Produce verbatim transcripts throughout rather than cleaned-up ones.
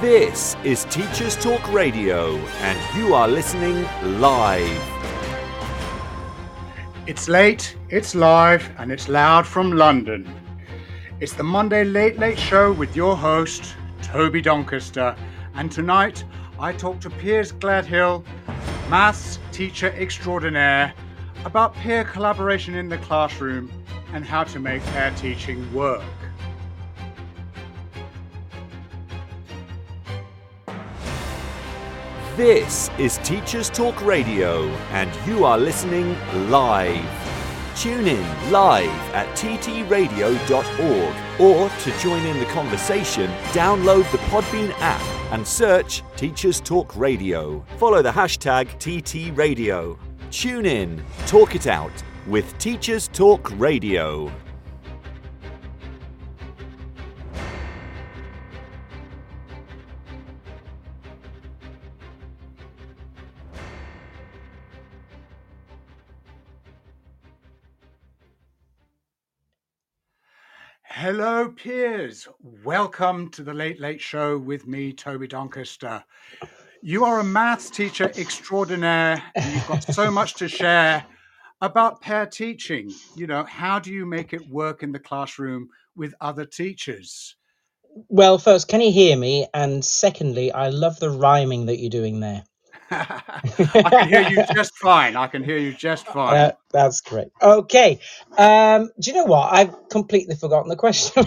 This is Teachers Talk Radio, and you are listening live. It's late, it's live, and it's loud from London. It's the Monday Late Late Show with your host, Toby Doncaster. And tonight, I talk to Piers Gladhill, maths teacher extraordinaire, about peer collaboration in the classroom and how to make peer teaching work. This is Teachers Talk Radio, and you are listening live. Tune in live at t t radio dot org, or to join in the conversation, download the Podbean app and search Teachers Talk Radio. Follow the hashtag T T Radio. Tune in, talk it out with Teachers Talk Radio. Hello, peers. Welcome to the Late Late Show with me, Toby Doncaster. You are a maths teacher extraordinaire, and you've got so much to share about pair teaching. You know, how do you make it work in the classroom with other teachers? Well, first, can you hear me? And secondly, I love the rhyming that you're doing there. I can hear you just fine. I can hear you just fine. Uh, that's great. Okay. Um, do you know what? I've completely forgotten the question.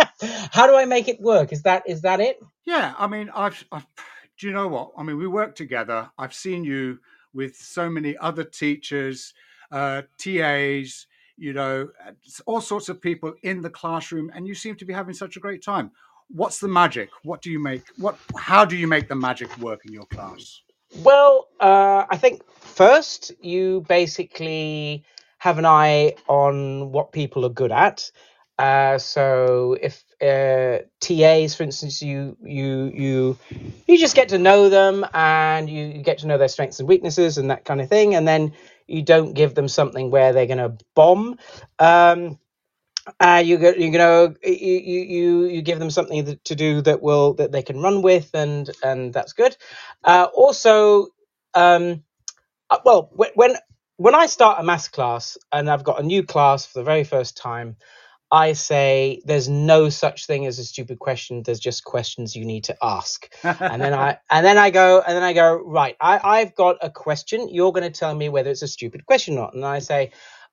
How do I make it work? Is that is that it? Yeah. I mean, I've, I've. Do you know what? I mean, we work together. I've seen you with so many other teachers, uh, T As, you know, all sorts of people in the classroom, and you seem to be having such a great time. What's the magic? What do you make? What? How do you make the magic work in your class? Well, uh, I think first you basically have an eye on what people are good at. Uh, so if uh, T As, for instance, you you you you just get to know them and you, you get to know their strengths and weaknesses and that kind of thing, and then you don't give them something where they're going to bomb. Um, Uh, you go, you know, you, you you give them something that, to do that will that they can run with, and and that's good. Uh, also, um, uh, well, when when I start a maths class and I've got a new class for the very first time, I say there's no such thing as a stupid question. There's just questions you need to ask. and then I and then I go and then I go right. I I've got a question. You're going to tell me whether it's a stupid question or not. And I say,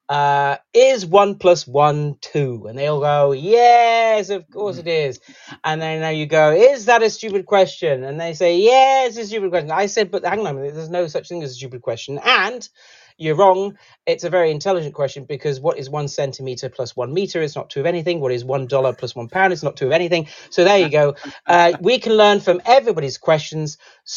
uh is one plus one two? And they'll go, yes, of course it is. And then now you go, is that a stupid question? And they say, yes, it's a stupid question. I said, but hang on a minute, there's no such thing as a stupid question, and you're wrong. It's a very intelligent question, because what is one centimeter plus one meter? It's not two of anything. What is one dollar plus one pound? It's not two of anything. So there you go. Uh, we can learn from everybody's questions.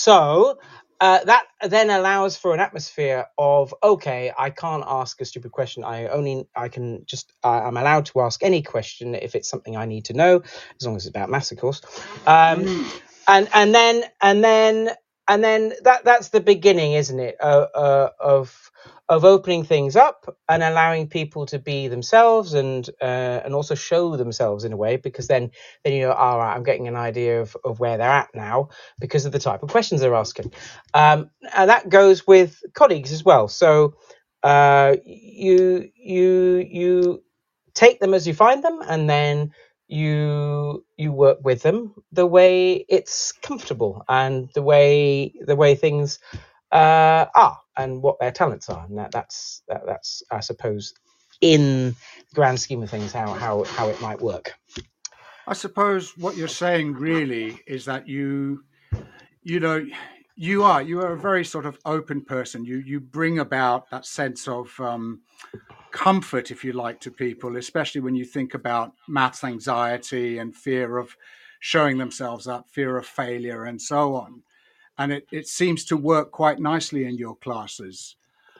So Uh, that then allows for an atmosphere of, okay, I can't ask a stupid question. I only, I can just, uh, I'm allowed to ask any question if it's something I need to know, as long as it's about maths, of course. Um, mm. And and then and then and then that that's the beginning, isn't it? Uh, uh, of of opening things up and allowing people to be themselves, and uh, and also show themselves in a way, because then then you know, all right, I'm getting an idea of, of where they're at now because of the type of questions they're asking. Um, and that goes with colleagues as well. So uh, you you you take them as you find them, and then you you work with them the way it's comfortable and the way the way things uh, are and what their talents are, and that, that's that, that's I suppose in the grand scheme of things how how how it might work. I suppose what you're saying really is that you you know you are you are a very sort of open person. You you bring about that sense of um, comfort, if you like, to people, especially when you think about maths anxiety and fear of showing themselves up, fear of failure, and so on. And it, it seems to work quite nicely in your classes.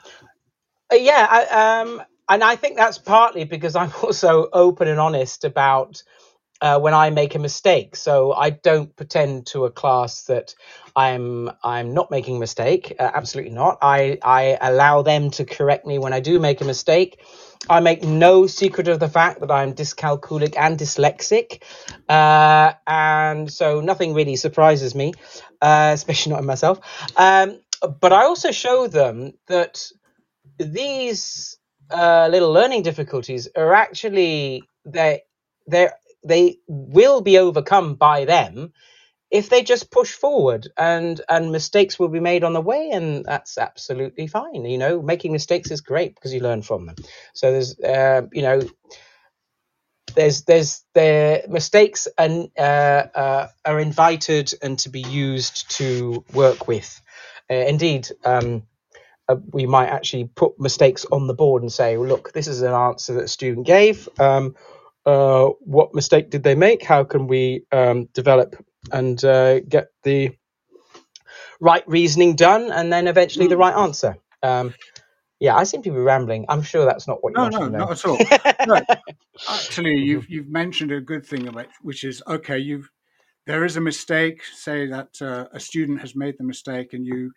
Uh, yeah, I, um, and I think that's partly because I'm also open and honest about uh, when I make a mistake. So I don't pretend to a class that I'm I'm not making a mistake. Uh, absolutely not. I, I allow them to correct me when I do make a mistake. I make no secret of the fact that I'm dyscalculic and dyslexic, uh, and so nothing really surprises me, uh, especially not in myself. Um, but I also show them that these uh, little learning difficulties are actually they they they will be overcome by them if they just push forward, and and mistakes will be made on the way, and that's absolutely fine. You know, making mistakes is great because you learn from them. So there's uh, you know there's there's the mistakes and uh, uh, are invited and to be used to work with. Uh, indeed. Um, Uh, we might actually put mistakes on the board and say, well, look, this is an answer that a student gave. Um, uh, what mistake did they make? How can we um, develop and uh, get the right reasoning done, and then eventually the right answer? Um, yeah, I seem to be rambling. I'm sure that's not what you No, wanted no, to know. not at all. No, actually, you've you've mentioned a good thing about, which is okay. You've there is a mistake. Say that uh, a student has made the mistake, and you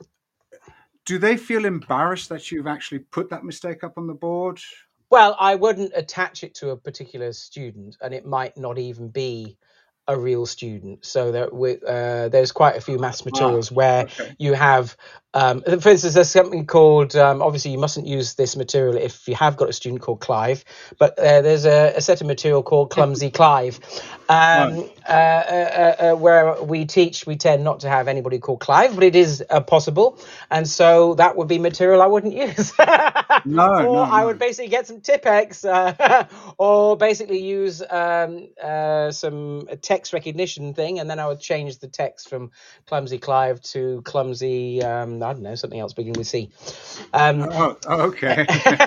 do they feel embarrassed that you've actually put that mistake up on the board? Well, I wouldn't attach it to a particular student, and it might not even be a real student. So there, we, uh, there's quite a few maths materials Ah, where okay. you have, um, for instance, there's something called, um, obviously you mustn't use this material if you have got a student called Clive, but uh, there's a, a set of material called Clumsy Clive, Right. um, uh, uh, uh, where we teach, we tend not to have anybody called Clive, but it is uh, possible. And so that would be material I wouldn't use. No, Or no, I no. would basically get some Tipex, uh, or basically use um, uh, some text recognition thing, and then I would change the text from Clumsy Clive to Clumsy, um, I don't know, something else beginning with C. Um, Oh, oh, okay.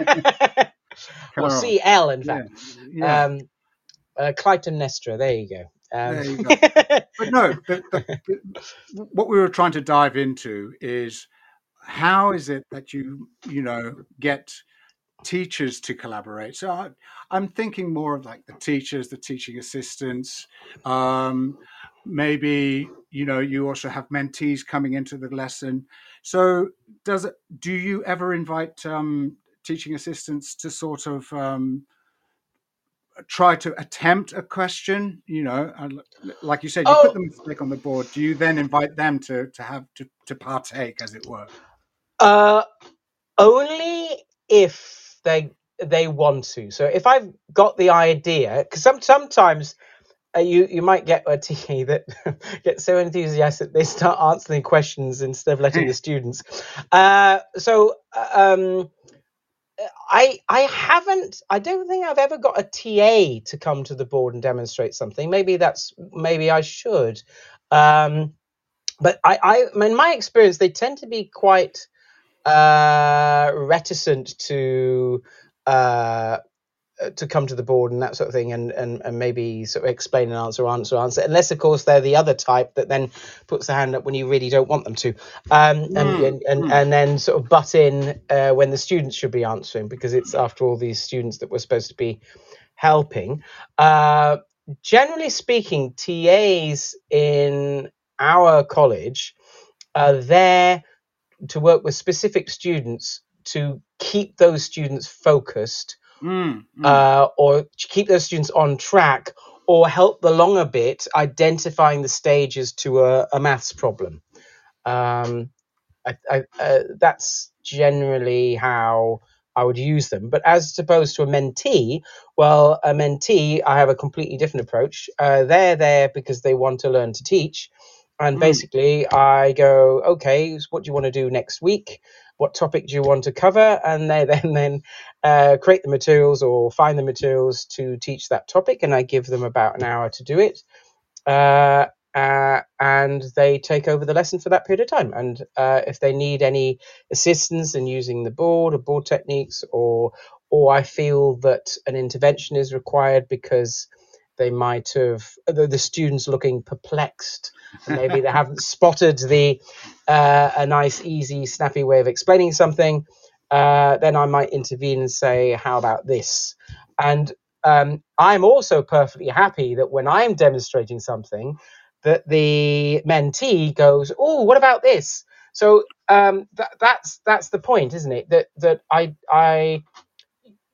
or Carol. C L, in Yeah, fact. yeah. Um, uh, Clytemnestra, there you go. Um, There you go. But no, the, the, the, what we were trying to dive into is how is it that you you know get teachers to collaborate. So I, I'm thinking more of like the teachers, the teaching assistants. Um, maybe you know you also have mentees coming into the lesson. So does it? Do you ever invite um, teaching assistants to sort of um, try to attempt a question? You know, and l- like you said, you put oh, the mistake on the board. Do you then invite them to to have to to partake, as it were? uh, only if they they want to. So if I've got the idea, because some, sometimes uh, you you might get a T A that gets so enthusiastic they start answering questions instead of letting the students. Uh, so uh, um, I I haven't. I don't think I've ever got a T A to come to the board and demonstrate something. Maybe that's maybe I should. Um, but I, I in my experience, they tend to be quite uh, reticent to uh, to come to the board and that sort of thing, and, and and maybe sort of explain an answer, answer, answer. Unless, of course, they're the other type that then puts the hand up when you really don't want them to, um, and, Mm, and and mm. and then sort of butt in uh, when the students should be answering, because it's after all these students that we're supposed to be helping. Uh, generally speaking, T As in our college are there to work with specific students to keep those students focused, Mm, mm. uh, or keep those students on track, or help the longer bit identifying the stages to a, a maths problem. Um, I, I, uh, that's generally how I would use them. But as opposed to a mentee, well, a mentee, I have a completely different approach. Uh, they're there because they want to learn to teach. And Mm. basically, I go, okay, so what do you want to do next week? What topic do you want to cover? And they then then uh, create the materials or find the materials to teach that topic. And I give them about an hour to do it. Uh, uh, and they take over the lesson for that period of time. And uh, if they need any assistance in using the board or board techniques, or or I feel that an intervention is required because they might have the, the students looking perplexed, and maybe they haven't spotted the uh, a nice, easy, snappy way of explaining something, uh, then I might intervene and say, "How about this?" And um, I'm also perfectly happy that when I'm demonstrating something, that the mentee goes, "Oh, what about this?" So um, that, that's that's the point, isn't it? That that I I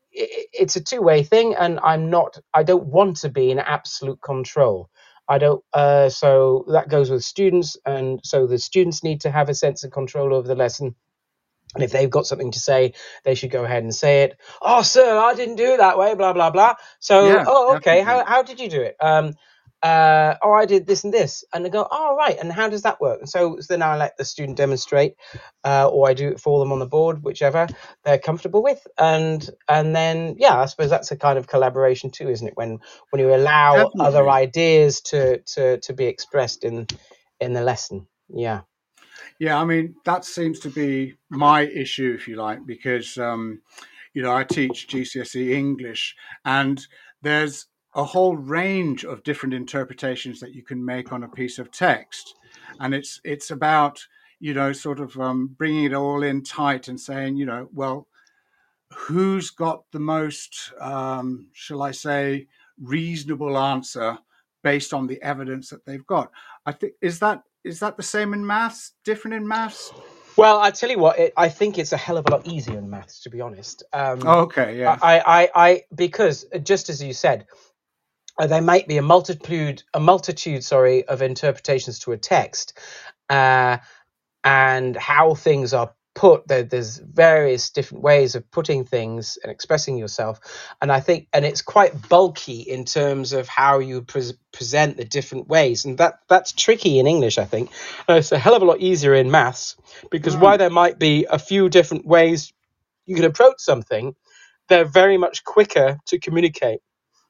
it's a two-way thing, and I'm not. I don't want to be in absolute control. I don't. Uh, so that goes with students, and so the students need to have a sense of control over the lesson. And if they've got something to say, they should go ahead and say it. Oh, sir, I didn't do it that way. Blah blah blah. So, Yeah, oh, okay. definitely. How how did you do it? Um, uh, oh, I did this and this, and they go, oh, right. And how does that work? And so, so then I let the student demonstrate, uh, or I do it for them on the board, whichever they're comfortable with. And and then, yeah, I suppose that's a kind of collaboration too, isn't it? When when you allow other Definitely. ideas to to to be expressed in in the lesson. Yeah. Yeah, I mean, that seems to be my issue, if you like, because, um, you know, I teach G C S E English, and there's a whole range of different interpretations that you can make on a piece of text. And it's it's about, you know, sort of um, bringing it all in tight and saying, you know, well, who's got the most, um, shall I say, reasonable answer based on the evidence that they've got. I think is that is that the same in maths? Different in maths? Well, I tell you what, it, I think it's a hell of a lot easier in maths, to be honest. Um, Oh, okay, yeah. I, I, I, because just as you said, uh, there might be a multitude, a multitude, sorry, of interpretations to a text, uh, and how things are put. There, there's various different ways of putting things and expressing yourself, and I think, and it's quite bulky in terms of how you pre- present the different ways, and that that's tricky in English, I think. Uh, it's a hell of a lot easier in maths, because Mm. while there might be a few different ways you can approach something, they're very much quicker to communicate.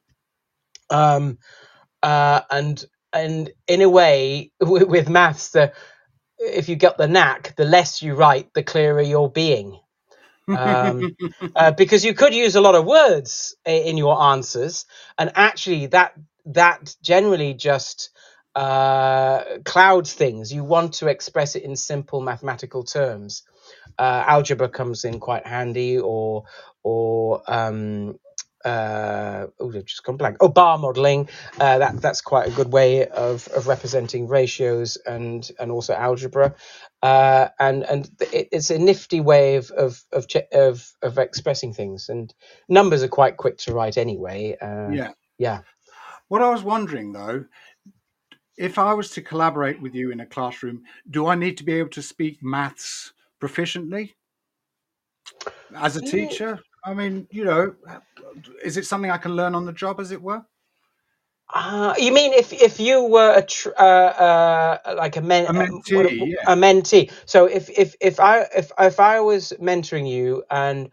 Um, uh, and and in a way, with, with maths, the if you get the knack, the less you write, the clearer you're being. Um, uh, because you could use a lot of words in your answers, and actually that that generally just uh, clouds things. You want to express it in simple mathematical terms. Uh, algebra comes in quite handy, or or um, uh, oh, I've just gone blank. Oh, bar modeling. Uh, that that's quite a good way of, of representing ratios and and also algebra. Uh, and and it, it's a nifty way of of of, of of expressing things. And numbers are quite quick to write anyway. Uh, Yeah. yeah. What I was wondering though, if I was to collaborate with you in a classroom, do I need to be able to speak maths proficiently as a teacher? I mean, you know, is it something I can learn on the job, as it were? Uh, you mean if if you were a tr- uh, uh, like a men A uh, what, mentee, a yeah. mentee? So if if if I if if I was mentoring you and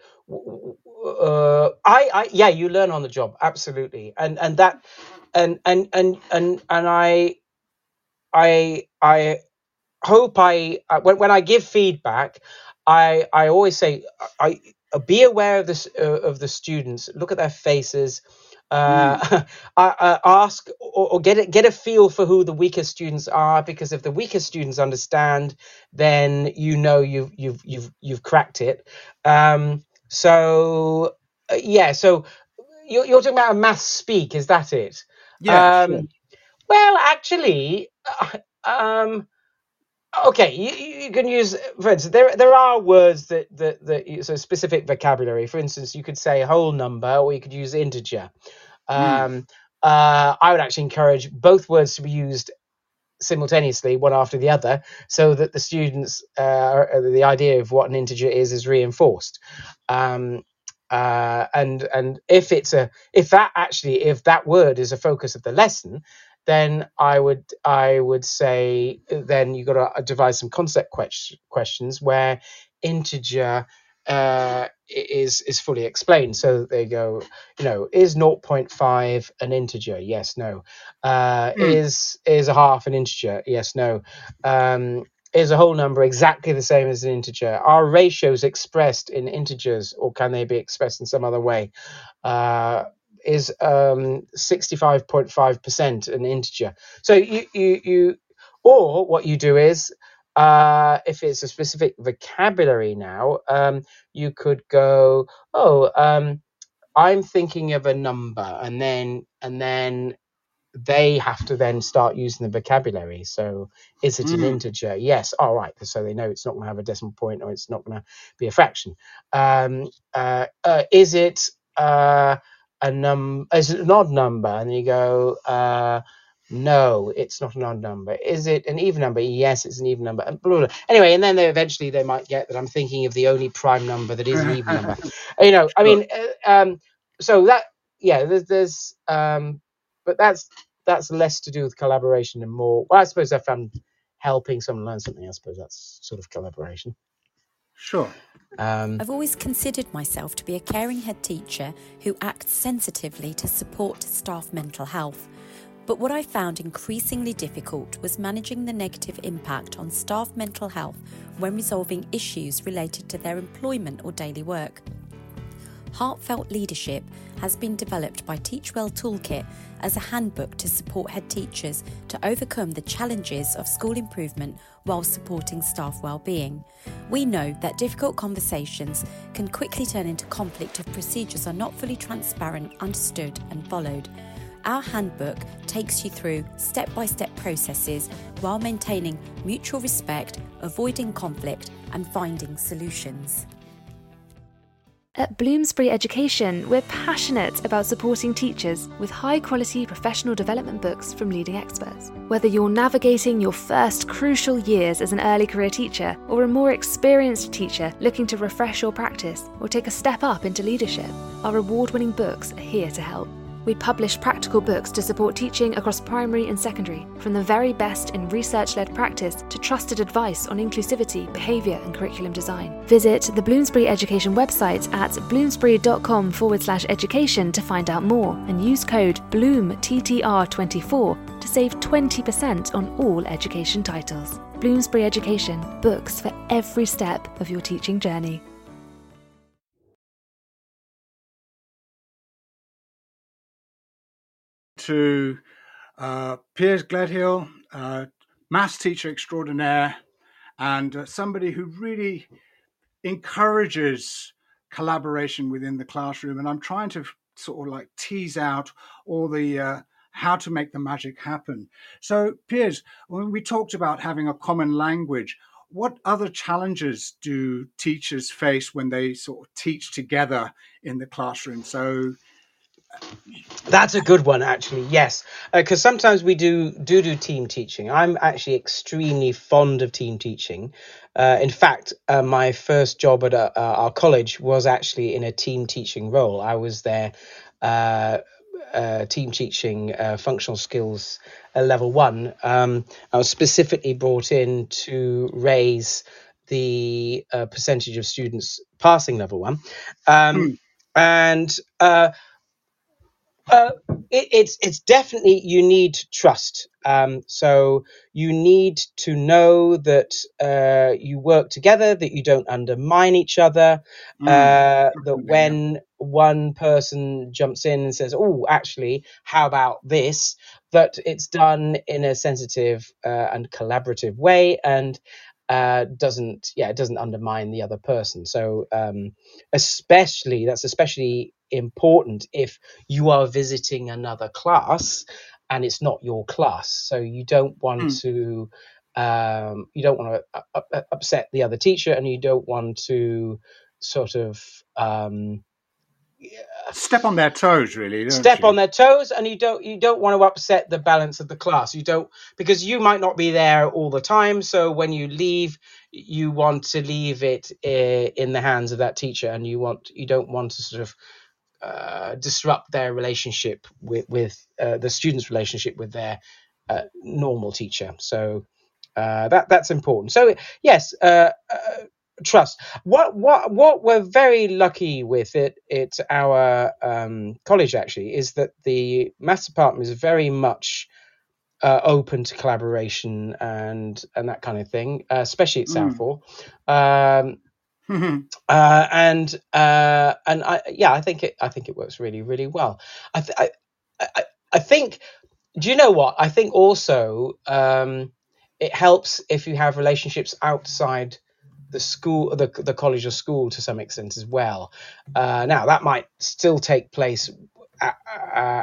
uh, I I yeah, you learn on the job, absolutely, and and that and and and and and I I I hope I uh, when when I give feedback, I I always say I, I be aware of this uh, of the students. Look at their faces. Mm. Uh, I, I ask or, or get a, get a feel for who the weaker students are, because if the weaker students understand, then you know you've you've you've you've cracked it. Um, so uh, yeah, so you're, you're talking about a math speak, is that it? Yeah, sure. Um, well, actually, uh, um, okay, you, you can use, for instance, there there are words that that that so specific vocabulary. For instance, you could say whole number, or you could use integer. Mm. Um, uh, I would actually encourage both words to be used simultaneously, one after the other, so that the students uh, the idea of what an integer is is reinforced. Um, uh, and and if it's a if that actually if that word is a focus of the lesson, then I would I would say then you've got to devise some concept que- questions where integer uh, is is fully explained. So that they go, you know, is zero point five an integer? Yes, no. Uh, Mm. is is a half an integer? Yes, no. Um, is a whole number exactly the same as an integer? Are ratios expressed in integers, or can they be expressed in some other way? Uh, is um, sixty-five point five percent an integer? So you, you, you, or what you do is, uh, if it's a specific vocabulary now, um, you could go, oh, um, I'm thinking of a number, and then, and then they have to then start using the vocabulary. So is it an Mm. integer? Yes. All right. So they know it's not going to have a decimal point, or it's not going to be a fraction. Um, uh, uh, is it uh, a num is it an odd number? And you go, uh, no, it's not an odd number. Is it an even number? Yes, it's an even number. And blah, blah, blah. Anyway, and then they eventually they might get that I'm thinking of the only prime number that is an even number. You know, I mean, uh, um, so that yeah, there's, there's um, but that's that's less to do with collaboration and more. Well, I suppose if I'm helping someone learn something, I suppose that's sort of collaboration. Sure. Um, I've always considered myself to be a caring head teacher who acts sensitively to support staff mental health. But what I found increasingly difficult was managing the negative impact on staff mental health when resolving issues related to their employment or daily work. Heartfelt Leadership has been developed by Teachwell Toolkit as a handbook to support head teachers to overcome the challenges of school improvement while supporting staff well-being. We know that difficult conversations can quickly turn into conflict if procedures are not fully transparent, understood and followed. Our handbook takes you through step-by-step processes while maintaining mutual respect, avoiding conflict and finding solutions. At Bloomsbury Education, we're passionate about supporting teachers with high-quality professional development books from leading experts. Whether you're navigating your first crucial years as an early career teacher or a more experienced teacher looking to refresh your practice or take a step up into leadership, our award-winning books are here to help. We publish practical books to support teaching across primary and secondary, from the very best in research-led practice to trusted advice on inclusivity, behaviour and curriculum design. Visit the Bloomsbury Education website at bloomsbury.com forward slash education to find out more and use code bloom T T R twenty-four to save twenty percent on all education titles. Bloomsbury Education, books for every step of your teaching journey. To uh, Piers Gledhill, uh, maths teacher extraordinaire, and uh, somebody who really encourages collaboration within the classroom. And I'm trying to sort of like tease out all the uh, how to make the magic happen. So, Piers, when we talked about having a common language, what other challenges do teachers face when they sort of teach together in the classroom? So. That's a good one, actually. Yes, because uh, sometimes we do do do team teaching. I'm actually extremely fond of team teaching. Uh, in fact, uh, my first job at uh, our college was actually in a team teaching role. I was there uh, uh, team teaching uh, functional skills uh, level one. Um, I was specifically brought in to raise the uh, percentage of students passing level one, um, hmm. and. Uh, Uh, it, it's it's definitely, you need trust. Um, so you need to know that uh, you work together, that you don't undermine each other, mm, uh, that when one person jumps in and says, oh, actually, how about this, that it's done in a sensitive uh, and collaborative way and uh, doesn't, yeah, it doesn't undermine the other person. So um, especially, that's especially important if you are visiting another class and it's not your class, so you don't want mm. to um you don't want to uh, upset the other teacher, and you don't want to sort of um step on their toes, really don't step you? on their toes, and you don't you don't want to upset the balance of the class. You don't, because you might not be there all the time, so when you leave, you want to leave it uh, in the hands of that teacher, and you want you don't want to sort of Uh, disrupt their relationship with, with uh, the student's relationship with their uh, normal teacher. So uh, that that's important. So yes, uh, uh, trust. What what what we're very lucky with it at our um, college actually is that the maths department is very much uh, open to collaboration and and that kind of thing, uh, especially at mm. Southall. Um, Uh, and uh, and I yeah I think it I think it works really really well. I th- I, I I think, do you know what I think also um, it helps if you have relationships outside the school, the the college or school to some extent as well. Uh, now that might still take place uh, uh,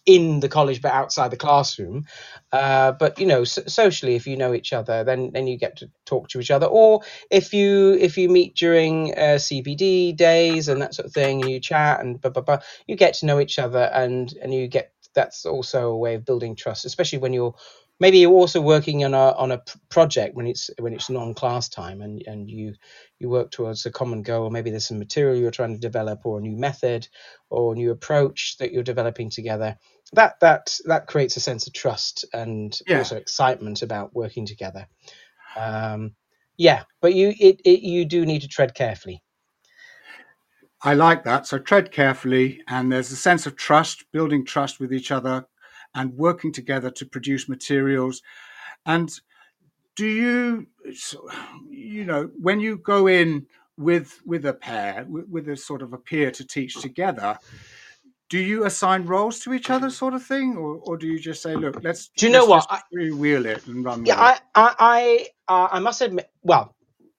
in the college but outside the classroom. Uh, but you know, so- socially, if you know each other, then then you get to talk to each other. Or if you if you meet during uh, C B D days and that sort of thing, and you chat and blah blah blah, you get to know each other, and and you get that's also a way of building trust, especially when you're maybe you're also working on a on a p- project when it's when it's non-class time, and and you you work towards a common goal. Maybe there's some material you're trying to develop, or a new method, or a new approach that you're developing together. That that that creates a sense of trust and Yeah. also excitement about working together. Um, yeah, but you it, it you do need to tread carefully. I like that. So tread carefully, and there's a sense of trust, building trust with each other, and working together to produce materials. And do you, so- you know, when you go in with with a pair, with, with a sort of a peer to teach together, do you assign roles to each other, sort of thing, or or do you just say, look, let's Do you know let's what? just I, freewheel it and run yeah, with it? I I I, uh, I must admit. Well,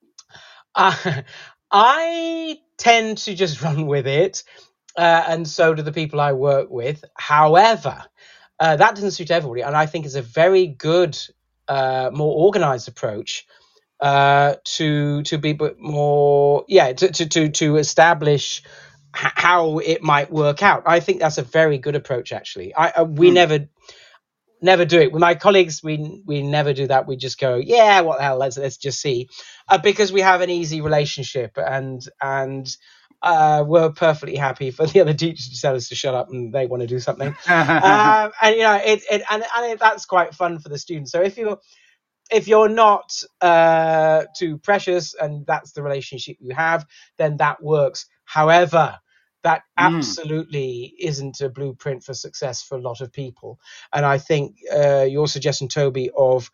uh, I tend to just run with it, uh, and so do the people I work with. However, uh, that doesn't suit everybody, and I think it's a very good, uh, more organized approach uh, to to be but more, yeah, to to to, to establish h- how it might work out. I think that's a very good approach, actually. I uh, we Hmm. never never do it with my colleagues. We we never do that. We just go, yeah, what the hell? Let's let's just see, uh, because we have an easy relationship, and and uh, we're perfectly happy for the other teachers to tell us to shut up and they want to do something. um, and you know, it, it and and it, that's quite fun for the students. So if you're if you're not uh, too precious and that's the relationship you have, then that works. However, that Hmm. absolutely isn't a blueprint for success for a lot of people. And I think uh, your suggestion, Toby, of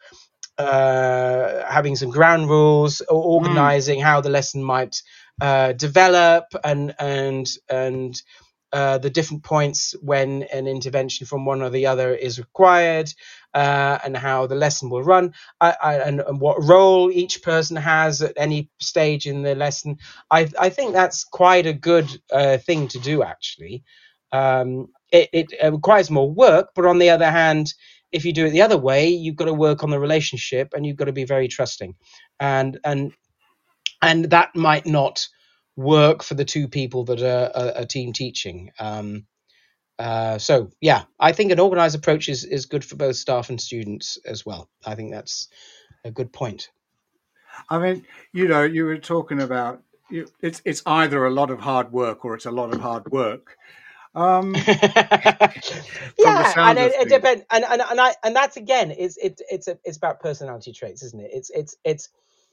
uh, having some ground rules or Hmm. organizing how the lesson might uh, develop, and and and uh, the different points when an intervention from one or the other is required, uh, and how the lesson will run, I, I, and, and what role each person has at any stage in the lesson. I, I think that's quite a good uh, thing to do, actually. Um, it, it, it requires more work, but on the other hand, if you do it the other way, you've got to work on the relationship, and you've got to be very trusting, and and and that might not work for the two people that are a, a team teaching. Um, uh, so yeah, I think an organized approach is is good for both staff and students as well. I think that's a good point. I mean, you know, you were talking about you, it's it's either a lot of hard work or it's a lot of hard work. Um, from the Yeah, and sounds it, of it things. depends, and and and I and that's again, it's it it's a, it's about personality traits, isn't it? It's it's it's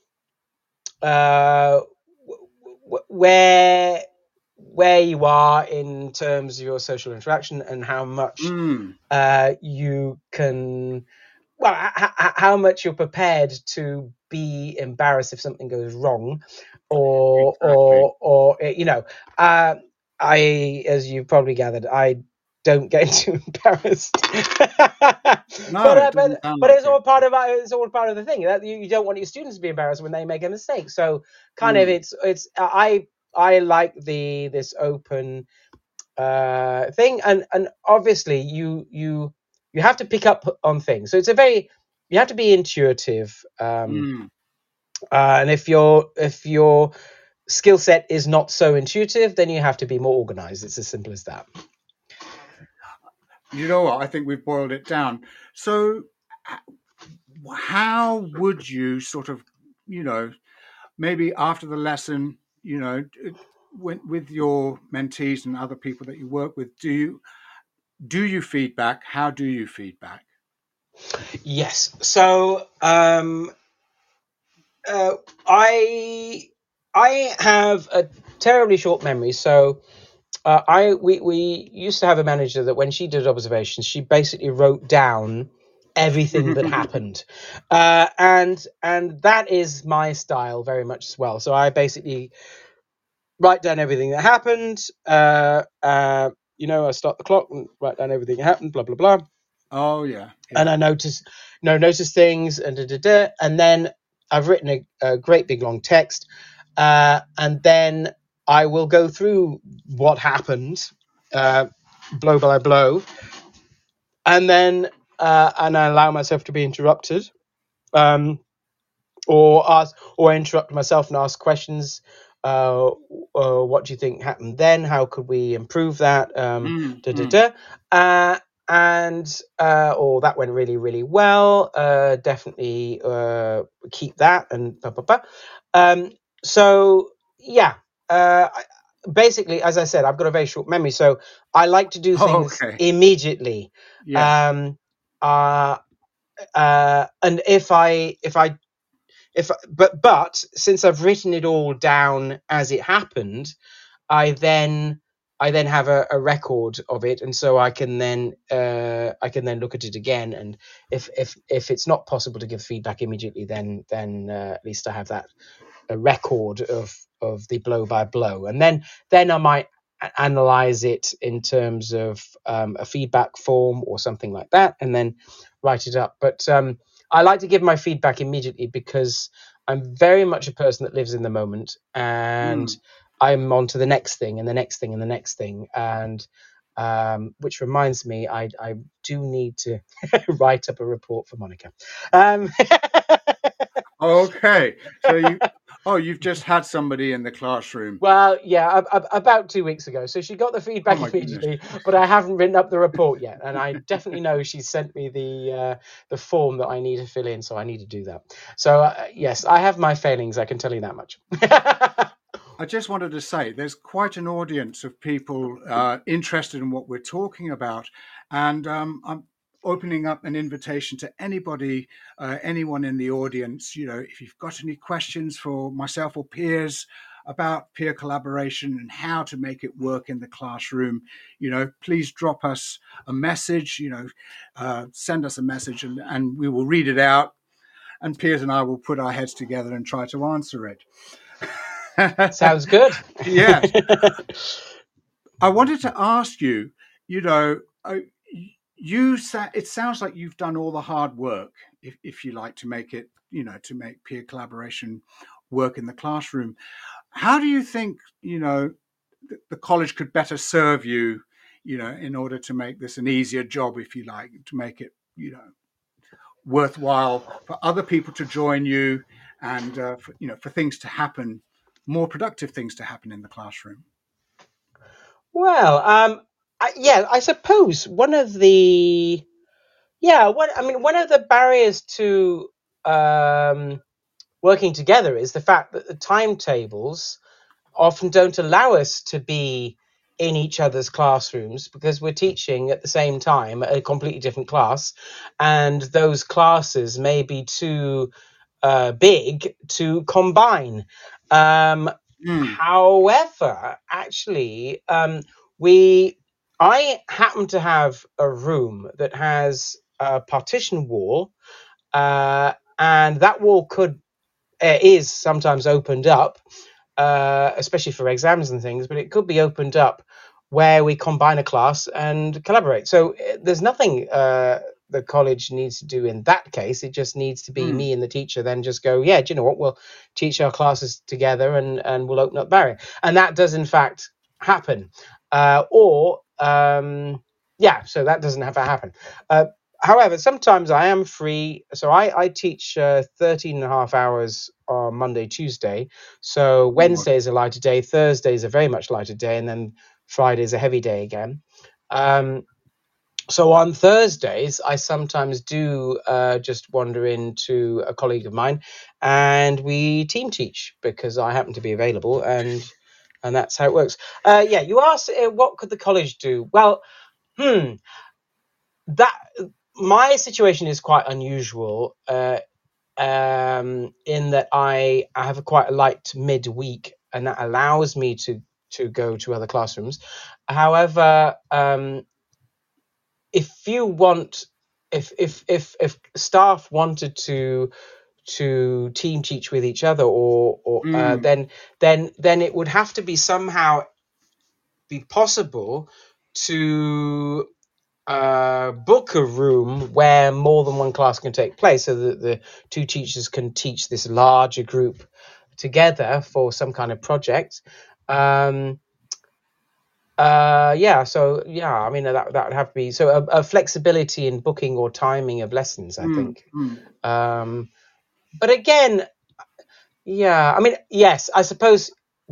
uh w- w- where where you are in terms of your social interaction, and how much Mm, uh you can, well, h- h- how much you're prepared to be embarrassed if something goes wrong, or exactly. or or uh, you know, uh, I, as you've probably gathered, I don't get too embarrassed. No, but it uh, doesn't but sound but like it's it. all part of uh, it's all part of the thing that you, you don't want your students to be embarrassed when they make a mistake. So kind of Mm, it's it's I I like the this open uh thing, and and obviously you you you have to pick up on things, so it's a very, you have to be intuitive, um mm. uh, and if your if your skill set is not so intuitive, then you have to be more organized. It's as simple as that. You know what? I think we've boiled it down. So, h- how would you sort of, you know, maybe after the lesson, you know, d- when, with your mentees and other people that you work with, do you do you feedback? How do you feedback? Yes, so um uh, i i have a terribly short memory, so uh, I we, we used to have a manager that when she did observations, she basically wrote down everything that happened, uh, and and that is my style very much as well. So I basically write down everything that happened. Uh, uh, you know, I start the clock and write down everything that happened. Blah blah blah, Oh yeah, and yeah. I notice, you know, notice things, and da, da, da, and then I've written a, a great big long text, uh, and then I will go through what happened, uh, blow by blow, and then uh, and I allow myself to be interrupted, um, or ask or interrupt myself and ask questions. Uh, uh, what do you think happened then? How could we improve that? Um, Mm, da da mm. da. Uh, and uh, or that went really really well. Uh, definitely uh, keep that and blah, blah, blah. Um, so yeah. Uh, I, basically, as I said, I've got a very short memory, so I like to do Oh, things okay. immediately. Yeah. Um, uh, uh, and if I if I if but but since I've written it all down as it happened, I then I then have a, a record of it, and so I can then uh, I can then look at it again. And if if if it's not possible to give feedback immediately, then then uh, at least I have that a record of of the blow by blow, and then then I might analyze it in terms of um, a feedback form or something like that, and then write it up. But um, I like to give my feedback immediately because I'm very much a person that lives in the moment, and Mm. I'm on to the next thing and the next thing and the next thing. And um, which reminds me, I, I do need to write up a report for Monica. Um, Okay. So you, oh, you've just had somebody in the classroom. well, yeah, a- a- about two weeks ago. So she got the Oh feedback my goodness. immediately, but I haven't written up the report yet. And I definitely know she sent me the uh, the form that I need to fill in, so I need to do that. So uh, yes, I have my failings. I can tell you that much. I just wanted to say there's quite an audience of people uh, interested in what we're talking about. And um, I'm opening up an invitation to anybody, uh, anyone in the audience, you know, if you've got any questions for myself or peers about peer collaboration and how to make it work in the classroom, you know, please drop us a message, you know, uh, send us a message and, and we will read it out. And Piers and I will put our heads together and try to answer it. Sounds good. Yes. I wanted to ask you, you know, uh, you sa- it sounds like you've done all the hard work, if, if you like, to make it, you know, to make peer collaboration work in the classroom. How do you think, you know, the, the college could better serve you, you know, in order to make this an easier job, if you like, to make it, you know, worthwhile for other people to join you and, uh, for, you know, for things to happen, more productive things to happen in the classroom? Well, um, I, yeah, I suppose one of the yeah, one I mean one of the barriers to um, working together is the fact that the timetables often don't allow us to be in each other's classrooms because we're teaching at the same time a completely different class, and those classes may be too uh, big to combine. Um, Mm, however, actually, um, we I happen to have a room that has a partition wall, uh, and that wall could uh, is sometimes opened up, uh, especially for exams and things, but it could be opened up where we combine a class and collaborate. So uh, there's nothing uh, the college needs to do in that case. It just needs to be mm, me and the teacher then just go, yeah, do you know what? We'll teach our classes together and, and we'll open up barrier. And that does in fact happen. Uh, or, um, yeah, so that doesn't have to happen. Uh, However, sometimes I am free. So I, I teach uh, thirteen and a half hours on Monday, Tuesday. So Wednesday is a lighter day, Thursday is a very much lighter day, and then Friday is a heavy day again. Um, so on Thursdays, I sometimes do uh, just wander into a colleague of mine, and we team teach because I happen to be available, and and that's how it works. Uh, yeah, you asked uh, what could the college do? Well, hmm, that my situation is quite unusual. Uh, um, in that I, I have a quite a light midweek, and that allows me to to go to other classrooms. However, um, if you want, if if if if staff wanted to to team teach with each other, or or uh, mm, then then then it would have to be somehow be possible to uh, book a room where more than one class can take place, so that the two teachers can teach this larger group together for some kind of project. Um, Uh, yeah. So yeah, I mean that that would have to be so a, a flexibility in booking or timing of lessons, I Mm, think. mm. Um, but again, yeah, I mean, yes, I suppose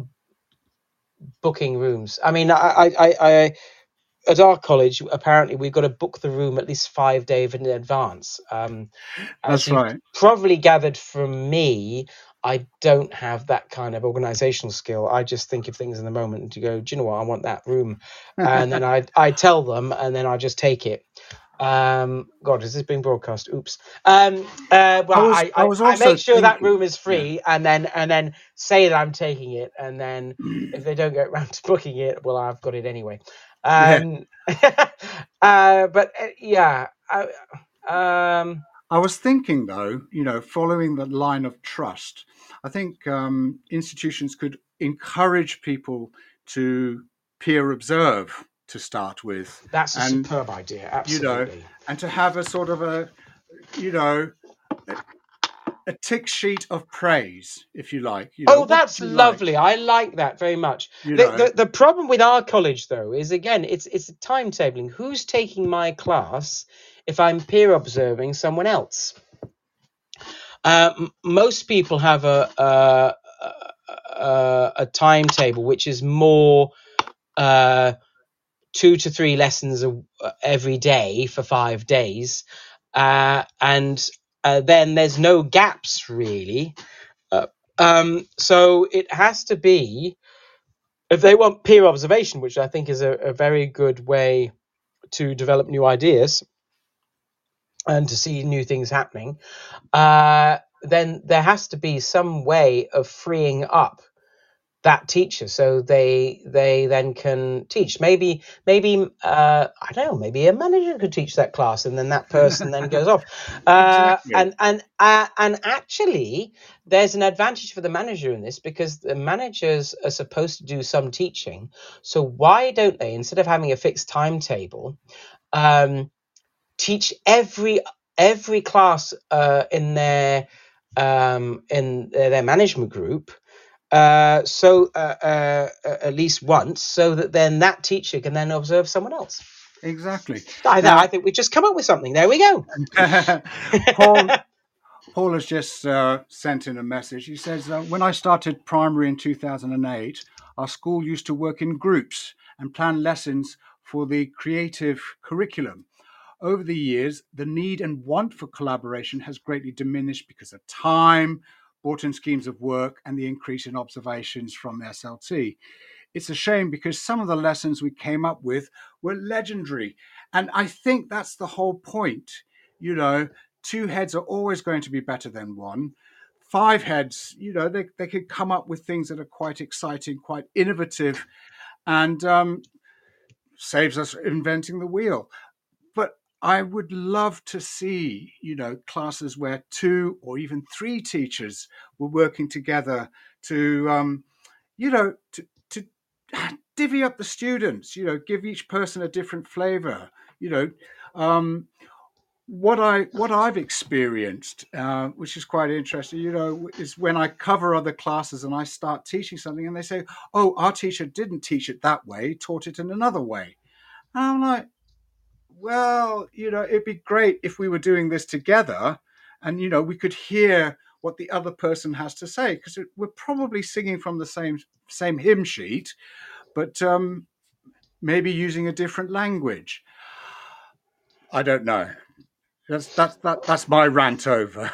booking rooms. I mean, I, I, I, I at our college, apparently we've got to book the room at least five days in advance. Um, as That's you've right. probably gathered from me, I don't have that kind of organizational skill. I just think of things in the moment and to go, do you know what? I want that room. And then I, I tell them and then I just take it. Um, God, is this being broadcast? Oops. Um, uh, well, I was I, I I, was I also make sure that thinking, room is yeah. free and then, and then say that I'm taking it. And then if they don't get around to booking it, well, I've got it anyway. Yeah. Um, uh, but uh, yeah, I, um, I was thinking, though, you know, following the line of trust, I think um, institutions could encourage people to peer observe to start with, that's a and superb idea. you know, Absolutely. and to have a sort of a, you know, a, a tick sheet of praise, if you like. You know, Oh, what that's did you like? lovely. I like that very much. You The, know, the the problem with our college though is again it's it's timetabling. Who's taking my class if I'm peer observing someone else? Uh, m- most people have a a, a, a timetable which is more uh, two to three lessons a, every day for five days, uh, and uh, then there's no gaps really. Uh, um, so it has to be, if they want peer observation, which I think is a, a very good way to develop new ideas and to see new things happening, uh, then there has to be some way of freeing up that teacher so they they then can teach. Maybe maybe uh I don't know, maybe a manager could teach that class and then that person then goes off. Uh exactly. and and uh, and actually there's an advantage for the manager in this because the managers are supposed to do some teaching. So why don't they, instead of having a fixed timetable, um teach every every class uh in their um in their management group, uh, so uh, uh, at least once, so that then that teacher can then observe someone else. Exactly. I, Now, I think we just come up with something. There we go. Paul Paul has just uh, sent in a message. He says, uh, when I started primary in two thousand eight, our school used to work in groups and plan lessons for the creative curriculum. Over the years, the need and want for collaboration has greatly diminished because of time, brought-in schemes of work, and the increase in observations from S L T. It's a shame because some of the lessons we came up with were legendary. And I think that's the whole point. You know, two heads are always going to be better than one. Five heads, you know, they, they could come up with things that are quite exciting, quite innovative, and um, saves us inventing the wheel. But I would love to see, you know, classes where two or even three teachers were working together to, um, you know, to, to divvy up the students, you know, give each person a different flavor, you know. Um, what I what I've experienced, uh, which is quite interesting, you know, is when I cover other classes and I start teaching something, and they say, "Oh, our teacher didn't teach it that way; taught it in another way." And I'm like, "Well, you know, it'd be great if we were doing this together, and you know, we could hear what the other person has to say because we're probably singing from the same same hymn sheet, but um, maybe using a different language." I don't know. That's that's that, that's my rant over.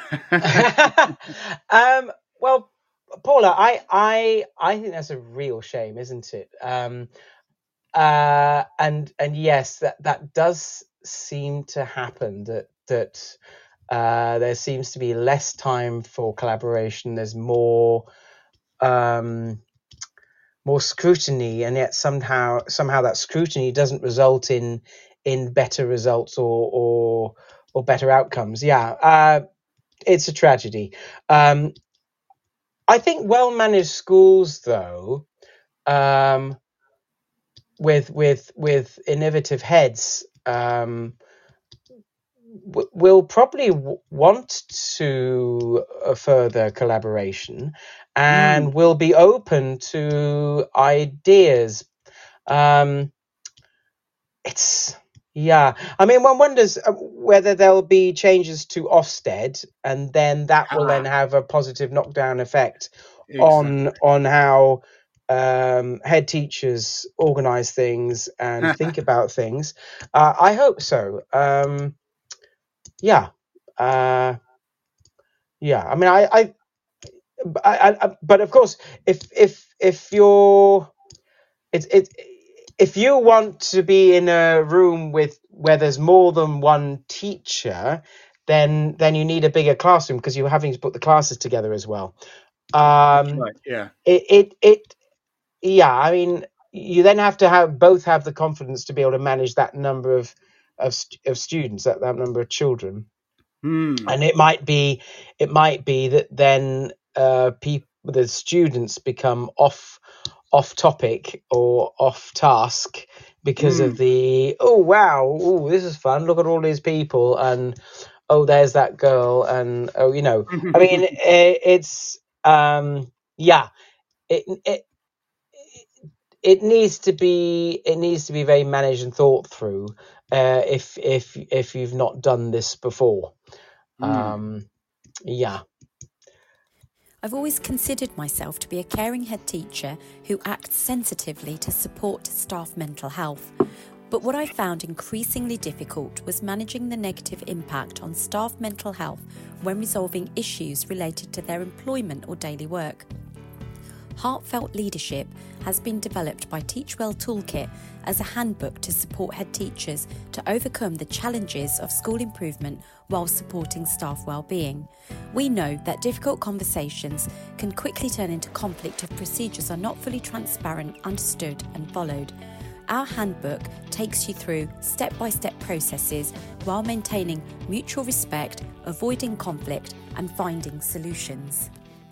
um, well, Paula, I, I, I think that's a real shame, isn't it? Um, uh, and and yes, that that does seem to happen. That that uh, there seems to be less time for collaboration. There's more um, more scrutiny, and yet somehow somehow that scrutiny doesn't result in in better results or or or better outcomes. Yeah, uh, it's a tragedy. Um, I think well-managed schools, though, um, with with with innovative heads, um, w- will probably w- want to uh, further collaboration, and Mm, will be open to ideas. Um, it's yeah. I mean, one wonders whether there'll be changes to Ofsted, and then that will then have a positive knockdown effect Exactly. on on how um, head teachers organise things and think about things. Uh, I hope so. Um, yeah, uh, yeah. I mean, I, I, I, I, but of course, if if if you're, it's it. If you want to be in a room with where there's more than one teacher, then then you need a bigger classroom because you're having to put the classes together as well. Um, right. Yeah. It, it it yeah. I mean, you then have to have both have the confidence to be able to manage that number of of of students, that, that number of children. Hmm. And it might be it might be that then uh, people the students become off. off topic or off task because Mm. of the oh wow oh this is fun, look at all these people, and oh there's that girl, and oh you know I mean it, it's um yeah it it it needs to be it needs to be very managed and thought through uh if if if you've not done this before. Mm. um yeah I've always considered myself to be a caring head teacher who acts sensitively to support staff mental health. But what I found increasingly difficult was managing the negative impact on staff mental health when resolving issues related to their employment or daily work. Heartfelt Leadership has been developed by Teachwell Toolkit as a handbook to support head teachers to overcome the challenges of school improvement while supporting staff well-being. We know that difficult conversations can quickly turn into conflict if procedures are not fully transparent, understood and followed. Our handbook takes you through step-by-step processes while maintaining mutual respect, avoiding conflict and finding solutions.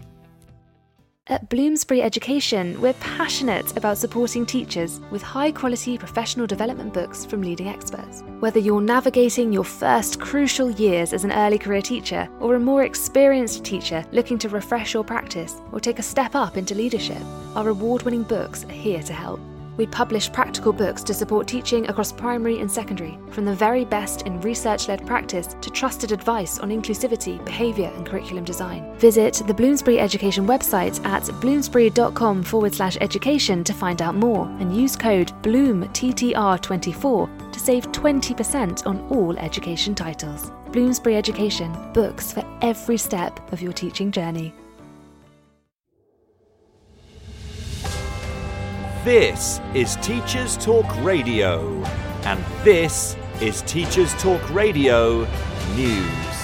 At Bloomsbury Education, we're passionate about supporting teachers with high-quality professional development books from leading experts. Whether you're navigating your first crucial years as an early career teacher or a more experienced teacher looking to refresh your practice or take a step up into leadership, our award-winning books are here to help. We publish practical books to support teaching across primary and secondary, from the very best in research-led practice to trusted advice on inclusivity, behaviour and curriculum design. Visit the Bloomsbury Education website at bloomsbury.com forward slash education to find out more and use code bloom T T R twenty-four to save twenty percent on all education titles. Bloomsbury Education, books for every step of your teaching journey. This is Teachers Talk Radio, and this is Teachers Talk Radio News.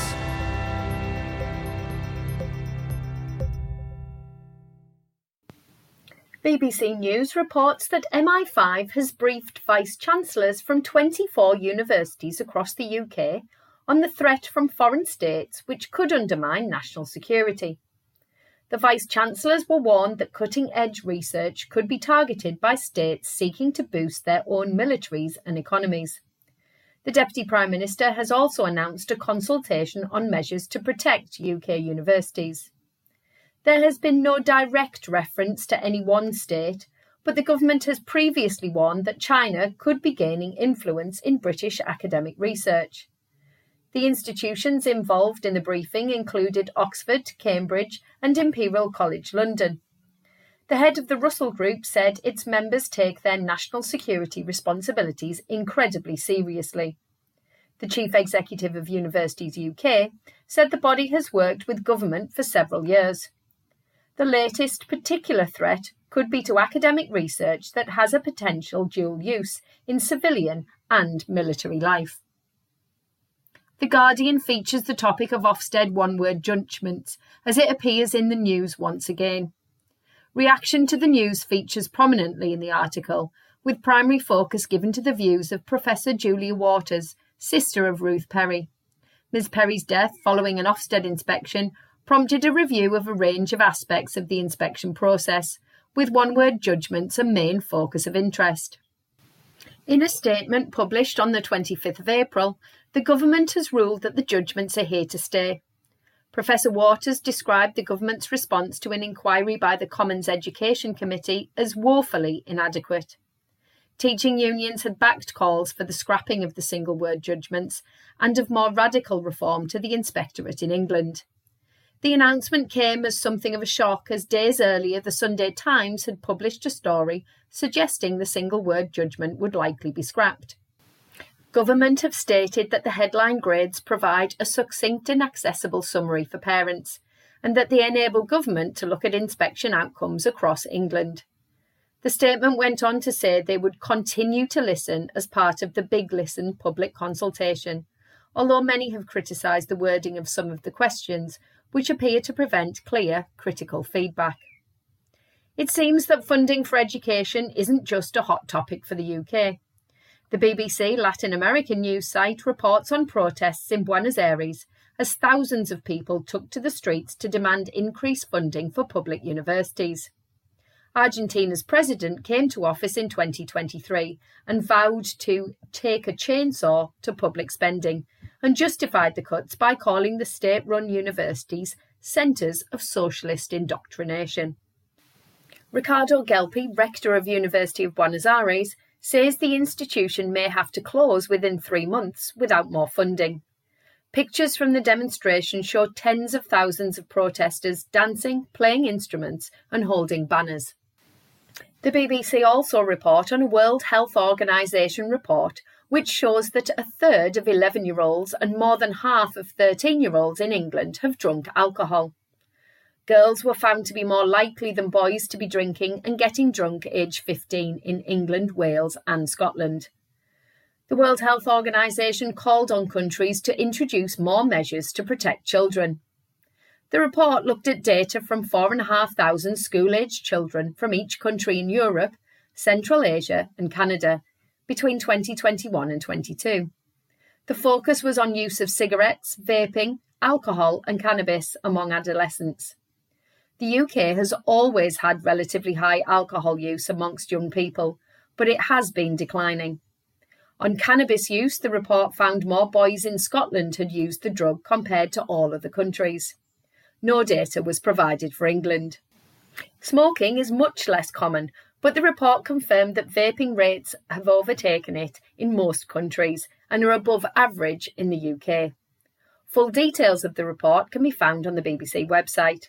B B C News reports that M I five has briefed Vice-Chancellors from twenty-four universities across the U K on the threat from foreign states which could undermine national security. The Vice-Chancellors were warned that cutting-edge research could be targeted by states seeking to boost their own militaries and economies. The Deputy Prime Minister has also announced a consultation on measures to protect U K universities. There has been no direct reference to any one state, but the government has previously warned that China could be gaining influence in British academic research. The institutions involved in the briefing included Oxford, Cambridge and Imperial College London. The head of the Russell Group said its members take their national security responsibilities incredibly seriously. The Chief Executive of Universities U K said the body has worked with government for several years. The latest particular threat could be to academic research that has a potential dual use in civilian and military life. The Guardian features the topic of Ofsted one-word judgments as it appears in the news once again. Reaction to the news features prominently in the article, with primary focus given to the views of Professor Julia Waters, sister of Ruth Perry. Miz Perry's death following an Ofsted inspection prompted a review of a range of aspects of the inspection process, with one-word judgments a main focus of interest. In a statement published on the twenty-fifth of April, the government has ruled that the judgments are here to stay. Professor Waters described the government's response to an inquiry by the Commons Education Committee as woefully inadequate. teaching unions had backed calls for the scrapping of the single word judgments and of more radical reform to the inspectorate in England. The announcement came as something of a shock, as days earlier the Sunday Times had published a story suggesting the single word judgment would likely be scrapped. Government have stated that the headline grades provide a succinct and accessible summary for parents, and that they enable government to look at inspection outcomes across England. The statement went on to say they would continue to listen as part of the Big Listen public consultation, although many have criticised the wording of some of the questions, which appear to prevent clear, critical feedback. It seems that funding for education isn't just a hot topic for the U K. The B B C Latin American news site reports on protests in Buenos Aires as thousands of people took to the streets to demand increased funding for public universities. Argentina's president came to office in twenty twenty-three and vowed to take a chainsaw to public spending, and justified the cuts by calling the state-run universities centres of socialist indoctrination. Ricardo Gelpi, rector of University of Buenos Aires, says the institution may have to close within three months without more funding. Pictures from the demonstration show tens of thousands of protesters dancing, playing instruments and holding banners. The B B C also report on a World Health Organization report which shows that a third of eleven-year-olds and more than half of thirteen-year-olds in England have drunk alcohol. Girls were found to be more likely than boys to be drinking and getting drunk aged fifteen in England, Wales and Scotland. The World Health Organization called on countries to introduce more measures to protect children. The report looked at data from four thousand five hundred school-aged children from each country in Europe, Central Asia and Canada between twenty twenty-one and twenty-two. The focus was on use of cigarettes, vaping, alcohol and cannabis among adolescents. The U K has always had relatively high alcohol use amongst young people, but it has been declining. On cannabis use, the report found more boys in Scotland had used the drug compared to all other countries. No data was provided for England. Smoking is much less common, but the report confirmed that vaping rates have overtaken it in most countries and are above average in the U K. Full details of the report can be found on the B B C website.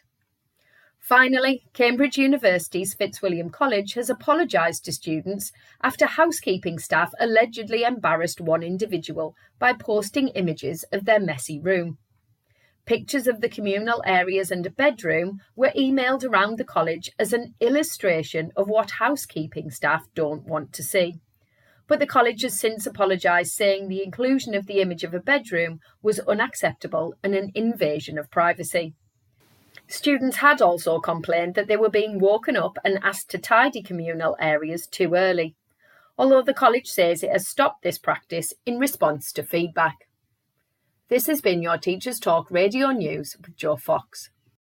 Finally, Cambridge University's Fitzwilliam College has apologised to students after housekeeping staff allegedly embarrassed one individual by posting images of their messy room. Pictures of the communal areas and a bedroom were emailed around the college as an illustration of what housekeeping staff don't want to see. But the college has since apologised, saying the inclusion of the image of a bedroom was unacceptable and an invasion of privacy. Students had also complained that they were being woken up and asked to tidy communal areas too early, although the college says it has stopped this practice in response to feedback. This has been your Teachers Talk Radio News with Joe Fox.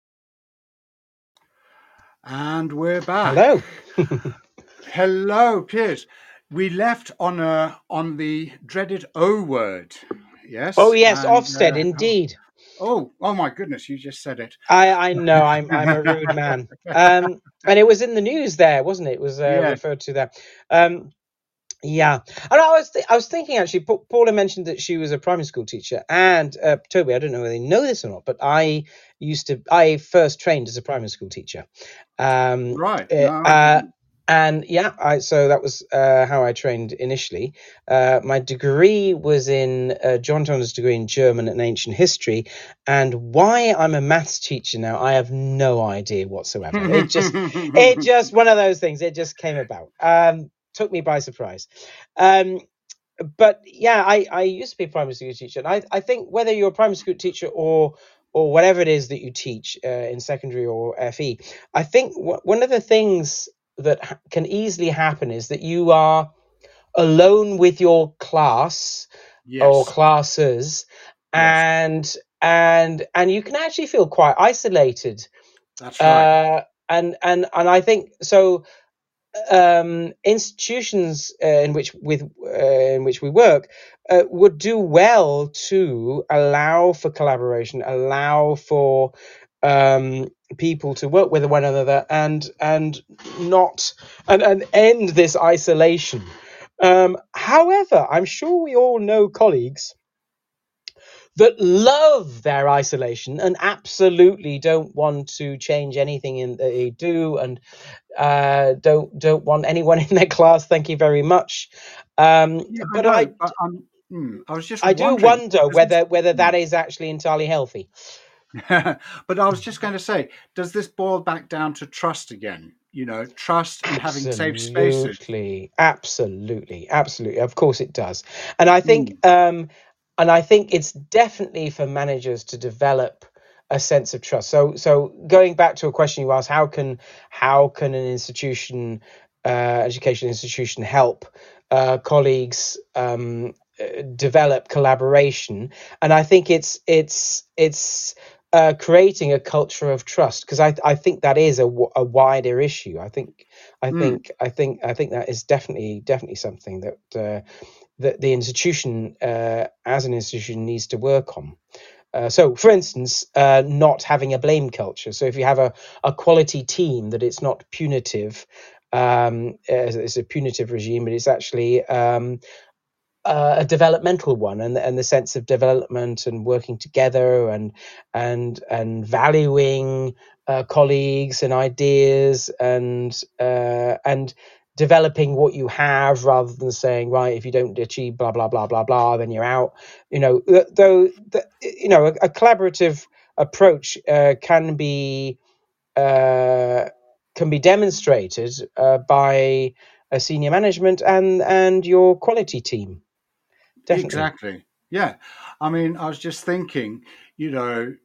And we're back. Hello. Hello, Piers. We left on a, on the dreaded O word. Yes. Oh, yes, and, Ofsted, uh, indeed. Oh, oh my goodness, you just said it. I, I know, I'm I'm a rude man. Um, and it was in the news there, wasn't it? It was uh, Yeah. referred to there. Um, yeah. And I was th- I was thinking, actually, Pa- Paula mentioned that she was a primary school teacher. And uh, Toby, I don't know whether you know this or not, but I used to, I first trained as a primary school teacher. Um, Right. uh, No, uh, And yeah, I, so that was uh, how I trained initially. Uh, my degree was in uh, John Turner's degree in German and ancient history. And why I'm a maths teacher now, I have no idea whatsoever. It just, it just one of those things. It just came about. Um, took me by surprise. Um, but yeah, I, I used to be a primary school teacher, and I, I think whether you're a primary school teacher or or whatever it is that you teach uh, in secondary or F E, I think w- one of the things that ha- can easily happen is that you are alone with your class yes. or classes, and and and you can actually feel quite isolated. That's right. Uh, and and and I think so. Um, institutions uh, in which with uh, in which we work uh, would do well to allow for collaboration, allow for um, people to work with one another, and and not and, and end this isolation. Um, however, I'm sure we all know colleagues that love their isolation and absolutely don't want to change anything in that they do, and uh, don't don't want anyone in their class. Thank you very much. Um, Yeah, I but I know, but um, hmm, I was just I do wondering, wonder does this, whether whether hmm. that is actually entirely healthy. But I was just going to say, does this boil back down to trust again? You know, trust and having safe spaces. Absolutely, absolutely, absolutely. Of course it does. And I think, Hmm. um, and I think it's definitely for managers to develop a sense of trust. So, so going back to a question you asked, how can how can an institution, uh, education institution, help uh, colleagues um, uh, develop collaboration? And I think it's it's it's uh, creating a culture of trust, because I I think that is a, w- a wider issue. I think I Hmm. think I think I think that is definitely definitely something that uh, that the institution uh, as an institution needs to work on. Uh, so, for instance, uh, not having a blame culture. So, if you have a, a quality team, that it's not punitive. Um, it's a punitive regime, but it's actually um, uh, a developmental one, and and the sense of development and working together, and and and valuing uh, colleagues and ideas, and uh, and developing what you have, rather than saying, right, if you don't achieve blah blah blah blah blah, then you're out. You know, though, you know, a, a collaborative approach uh, can be uh, can be demonstrated uh, by a senior management and and your quality team. Definitely. Exactly. Yeah. I mean, I was just thinking, you know,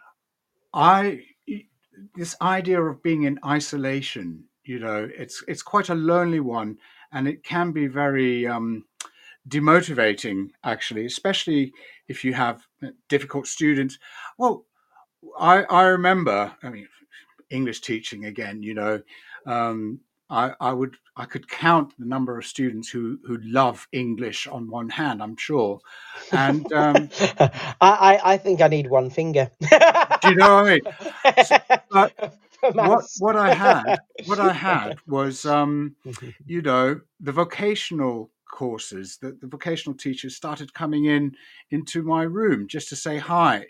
I this idea of being in isolation, you know, it's it's quite a lonely one, and it can be very um, demotivating, actually, especially if you have difficult students. Well, I I remember, I mean, English teaching again, you know, um, I, I would I could count the number of students who who love English on one hand, I'm sure, and um, I, I I think I need one finger. do you know what I mean? So, but For what maths. what I had what I had was um, you know, the vocational courses that the vocational teachers started coming in into my room just to say hi,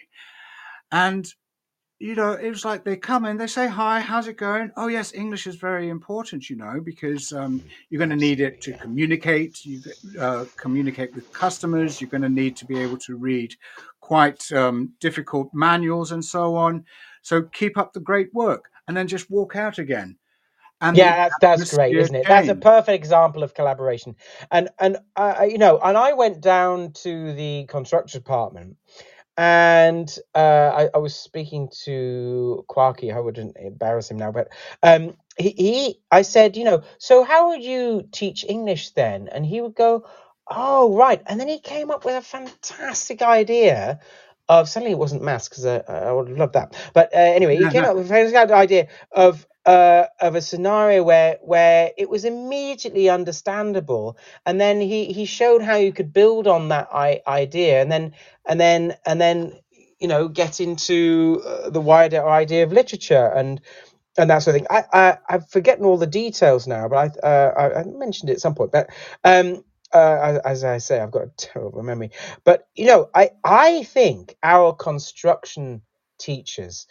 and you know, it was like they come in, they say hi, how's it going? Oh yes, English is very important, you know, because um, you're going to need it to Absolutely. communicate. You uh, communicate with customers. You're going to need to be able to read quite um, difficult manuals and so on. So keep up the great work, and then just walk out again, and Yeah, the that's that's great, atmosphere isn't it? That's a changed. perfect example of collaboration. And and uh, you know, and I went down to the construction department, and uh, I, I was speaking to Quarky. I wouldn't embarrass him now, but um, he, he, I said, you know, so how would you teach English then? And he would go, oh right, and then he came up with a fantastic idea of, suddenly it wasn't maths, because I, I would have loved that, but uh, anyway, he came up with a fantastic idea of uh, of a scenario where where it was immediately understandable, and then he he showed how you could build on that I- idea, and then and then and then you know, get into uh, the wider idea of literature, and and that sort of thing. I, I I've forgotten all the details now, but I uh, I, I mentioned it at some point. But um, uh, as, as I say, I've got a terrible memory. But you know, I I think our construction teachers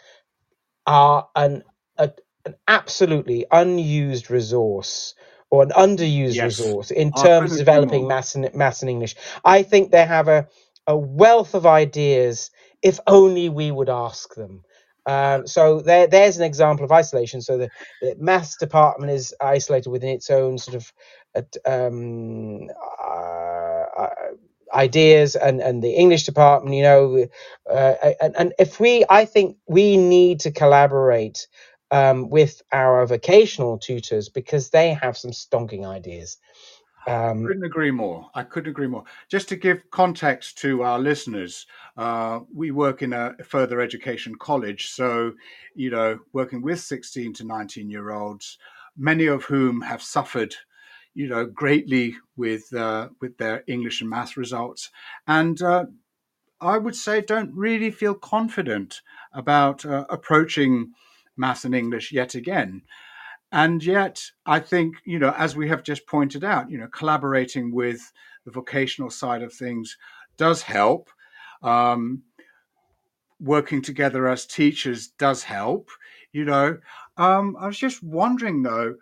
are an a, an absolutely unused resource, or an underused Yes, resource, in I terms couldn't of agree more. developing maths and maths and English. I think they have a a wealth of ideas, if only we would ask them. Um, so there, there's an example of isolation. So the, the maths department is isolated within its own sort of uh, um, uh, uh, ideas, and, and the English department, you know, uh, and, and if we, I think we need to collaborate um, with our vocational tutors, because they have some stonking ideas. Um, Couldn't agree more. I couldn't agree more. Just to give context to our listeners, uh, we work in a further education college. So, you know, working with sixteen to nineteen year olds, many of whom have suffered, you know, greatly with, uh, with their English and math results. And uh, I would say don't really feel confident about uh, approaching math and English yet again. And yet, I think, you know, as we have just pointed out, you know, collaborating with the vocational side of things does help. Um, working together as teachers does help, you know. Um, I was just wondering, though,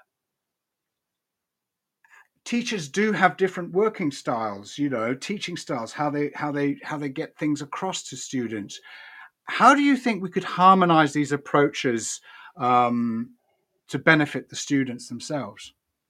teachers do have different working styles, you know, teaching styles, how they how they how they get things across to students. How do you think we could harmonize these approaches um, to benefit the students themselves?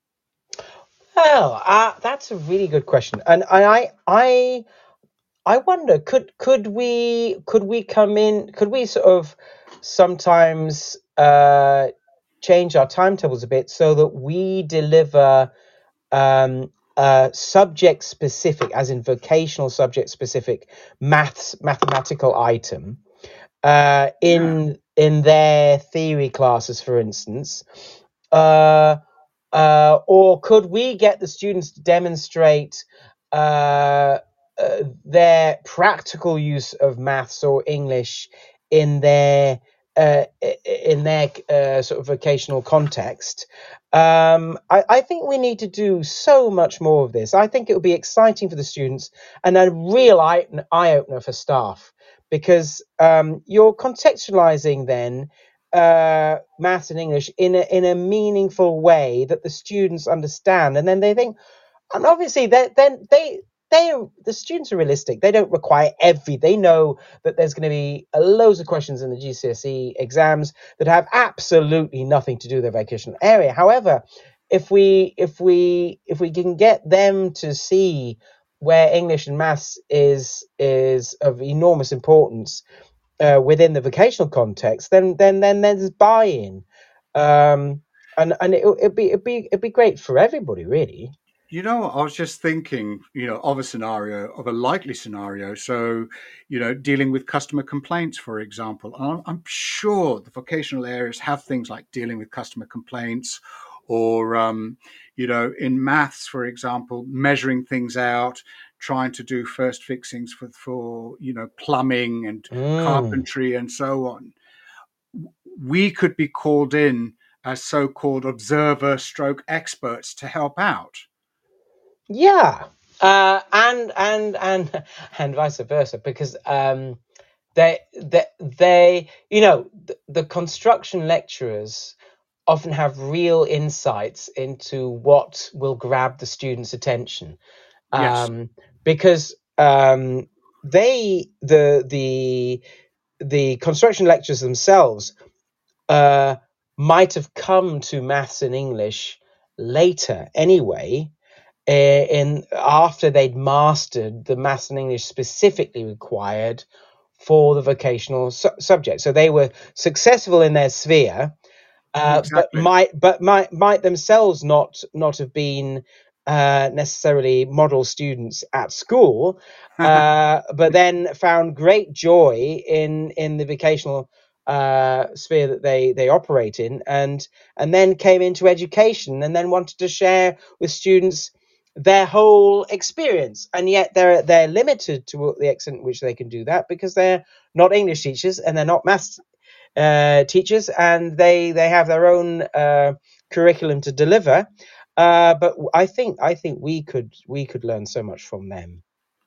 Well, uh, that's a really good question, and I, I, I wonder could could we could we come in? Could we sort of sometimes uh, change our timetables a bit so that we deliver um, uh, subject specific, as in vocational subject specific, maths mathematical item uh, in Yeah. in their theory classes, for instance. Uh, uh, or could we get the students to demonstrate uh, uh, their practical use of maths or English in their uh, in their uh, sort of vocational context? Um, I, I think we need to do so much more of this. I think it would be exciting for the students and a real eye, eye opener for staff, because um, you're contextualizing then uh, maths and English in a in a meaningful way that the students understand, and then they think, and obviously they then they they the students are realistic. They don't require every. They know that there's going to be loads of questions in the G C S E exams that have absolutely nothing to do with their vocational area. However, if we if we if we can get them to see where English and maths is is of enormous importance uh, within the vocational context, then then then there's buy-in, um, and and it, it'd be it'd be it'd be great for everybody, really. You know, I was just thinking, you know, of a scenario, of a likely scenario. So, you know, dealing with customer complaints, for example. And I'm, I'm sure the vocational areas have things like dealing with customer complaints, or, um, you know, in maths, for example, measuring things out, trying to do first fixings for, for you know, plumbing and Mm. carpentry and so on. We could be called in as so-called observer stroke experts to help out. Yeah, uh, and and and and vice versa, because um, they they they you know the, the construction lecturers often have real insights into what will grab the students' attention, Yes. um, because um, they the the the construction lecturers themselves uh, might have come to maths and English later anyway, uh, in after they'd mastered the maths and English specifically required for the vocational su- subject. So they were successful in their sphere, uh, but Exactly. might but might might themselves not not have been uh, necessarily model students at school, uh, but then found great joy in in the vocational uh, sphere that they they operate in, and and then came into education and then wanted to share with students their whole experience, and yet they're they're limited to the extent which they can do that because they're not English teachers and they're not maths uh, teachers, and they they have their own uh, curriculum to deliver. Uh, but I think I think we could we could learn so much from them.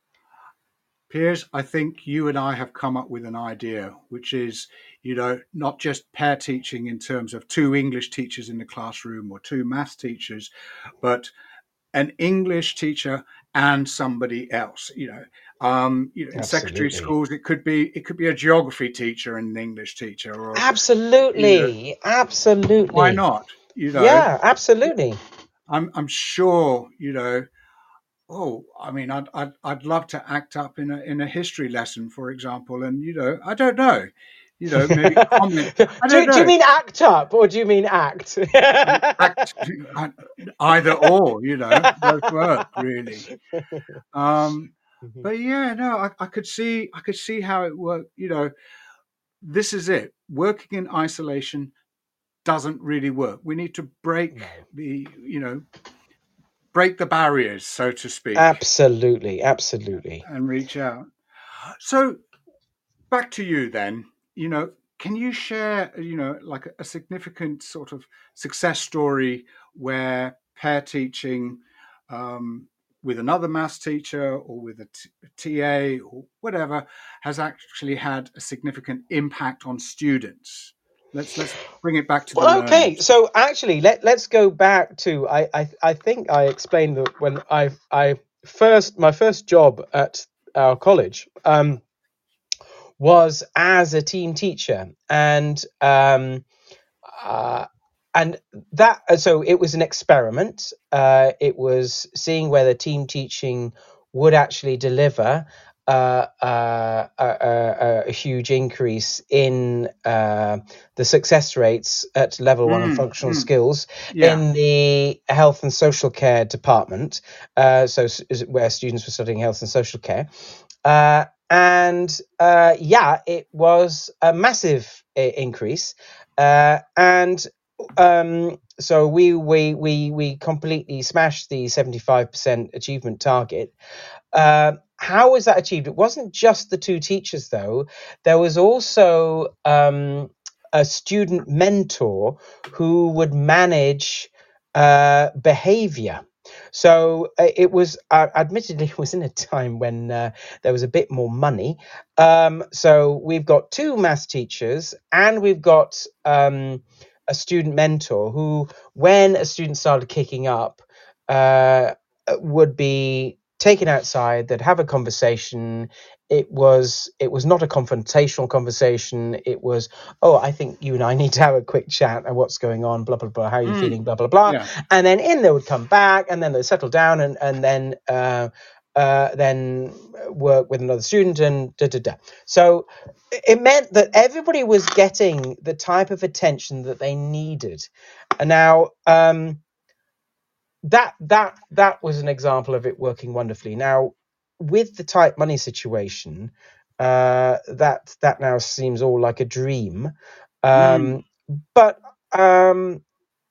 Piers, I think you and I have come up with an idea, which is, you know, not just pair teaching in terms of two English teachers in the classroom or two maths teachers, but an English teacher and somebody else. You know, um, you know, in secondary Absolutely, schools, it could be it could be a geography teacher and an English teacher, or you know, absolutely, why absolutely. not? You know, Yeah, absolutely. I'm I'm sure, you know. Oh, I mean, I'd, I'd I'd love to act up in a in a history lesson, for example, and you know, I don't know, you know, maybe comment. I don't do, do you know, mean act up or do you mean act? act either or, you know, both work really. Um, but yeah, no, I, I could see I could see how it worked. You know, this is it. Working in isolation doesn't really work. We need to break No. the, you know, break the barriers, so to speak, Absolutely, absolutely. and reach out. So back to you then. You know, can you share, you know, like a, a significant sort of success story where pair teaching um, with another maths teacher or with a, t- a T A or whatever has actually had a significant impact on students? Let's let's bring it back to the Well, okay. learners. So actually, let let's go back to I I, I think I explained that when I I first my first job at our college um, was as a team teacher, and um, uh, and that so it was an experiment. Uh, it was seeing whether team teaching would actually deliver uh, uh, a, a, a huge increase in uh, the success rates at level one and Mm, functional mm, skills yeah. in the health and social care department. Uh, so s- where students were studying health and social care. Uh, and uh, yeah, it was a massive uh, increase. Uh, and um, so we we we we completely smashed the seventy-five percent achievement target. Uh, how was that achieved? It wasn't just the two teachers, though. There was also um, a student mentor who would manage uh, behavior. So uh, it was, uh, admittedly, it was in a time when uh, there was a bit more money. Um, so we've got two maths teachers and we've got um, a student mentor who, when a student started kicking up, uh, would be taken outside. They'd have a conversation. It was it was not a confrontational conversation. It was, oh, I think you and I need to have a quick chat and what's going on, blah blah blah, how are you Mm, feeling, blah blah blah. yeah. And then in they would come back, and then they'd settle down, and and then uh, uh, then work with another student, and da da da. So it meant that everybody was getting the type of attention that they needed. And now um, that that that was an example of it working wonderfully. Now, with the tight money situation, uh, that that now seems all like a dream. Mm, Um, but um,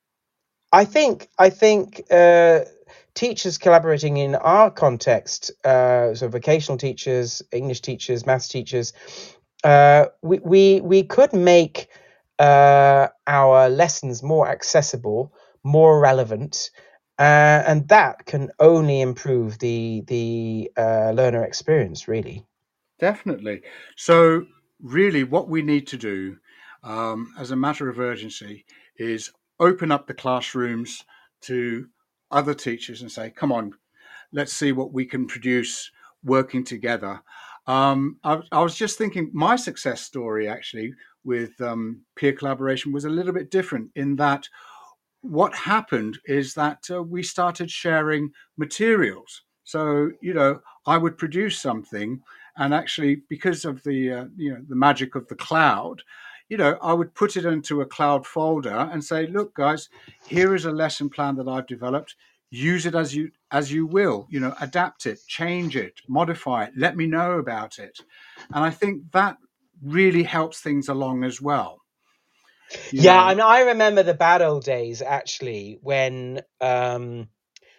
I think I think uh, teachers collaborating in our context, uh, so vocational teachers, English teachers, maths teachers, uh, we, we we could make uh, our lessons more accessible, more relevant, uh, and that can only improve the the uh, learner experience, really. definitely. So, really, what we need to do um, as a matter of urgency is open up the classrooms to other teachers and say, come on, let's see what we can produce working together. Um, I, I was just thinking my success story actually with um, peer collaboration was a little bit different in that what happened is that uh, we started sharing materials. So, you know, I would produce something, and actually, because of the uh, you know the magic of the cloud, you know, I would put it into a cloud folder and say, "Look, guys, here is a lesson plan that I've developed. Use it as you as you will. You know, adapt it, change it, modify it. Let me know about it." And I think that really helps things along as well. You Yeah, know. I mean, I remember the bad old days actually when. Um,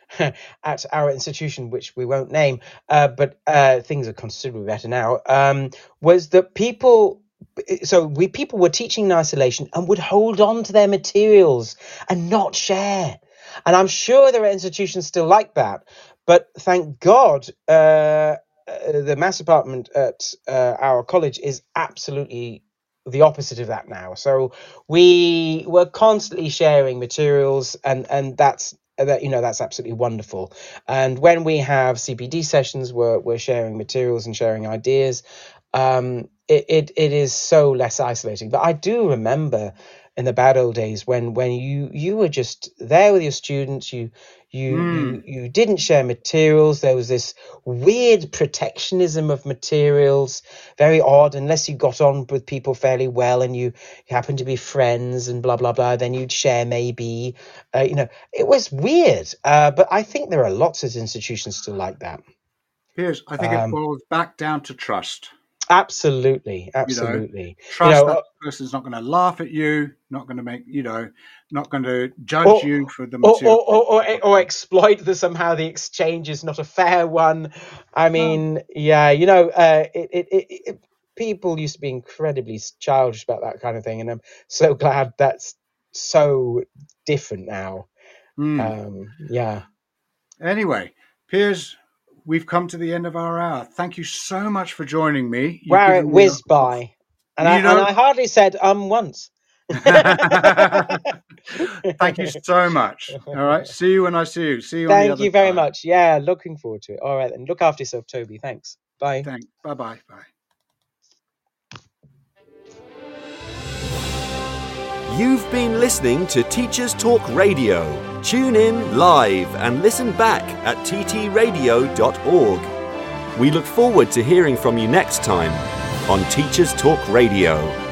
at our institution, which we won't name, uh, but uh, things are considerably better now, um, was that people, so we people were teaching in isolation and would hold on to their materials and not share. And I'm sure there are institutions still like that, but thank God, uh, uh, the maths department at uh, our college is absolutely the opposite of that now. So we were constantly sharing materials, and and that's that you know that's absolutely wonderful. And when we have C P D sessions, we're we're sharing materials and sharing ideas. Um, it, it it is so less isolating. But I do remember in the bad old days when when you you were just there with your students, you you you Mm. you didn't share materials. There was this weird protectionism of materials, very odd, unless you got on with people fairly well and you, you happened to be friends and blah blah blah, then you'd share maybe. Uh, you know, it was weird, uh, but I think there are lots of institutions still like that. Here's, I think it Um, boils back down to trust. absolutely, You know, absolutely. You trust know, that uh, the person's not going to laugh at you, not going to make, you know, not going to judge or you for the or material. or, or, or, or exploit the somehow the exchange is not a fair one. I No, mean, yeah, you know, uh, it, it, it, it people used to be incredibly childish about that kind of thing, and I'm so glad that's so different now. Mm. Um, yeah. Anyway, Piers, we've come to the end of our hour. Thank you so much for joining me. You've Wow, it given me whizzed a- by, and I, You know- and I hardly said um once. Thank you so much. All right. See you when I see you. See you on the Thank other you very side. much. Yeah, looking forward to it. All right, then. Look after yourself, Toby. Thanks. Bye. Thanks. Bye-bye. Bye. You've been listening to Teachers Talk Radio. Tune in live and listen back at t t radio dot org. We look forward to hearing from you next time on Teachers Talk Radio.